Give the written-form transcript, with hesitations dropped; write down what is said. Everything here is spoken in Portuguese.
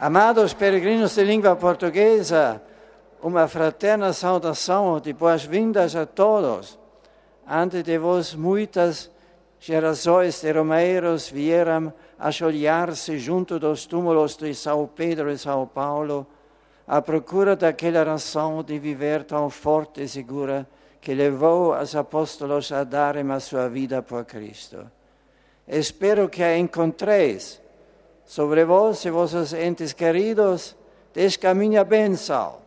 Amados peregrinos de língua portuguesa, uma fraterna saudação de boas-vindas a todos. Antes de vós, muitas gerações de romeiros vieram ajoelhar-se junto dos túmulos de São Pedro e São Paulo, à procura daquela razão de viver tão forte e segura que levou os apóstolos a darem a sua vida por Cristo. Espero que a encontreis. Sobre vós e vossos entes queridos, descaminha a bênção.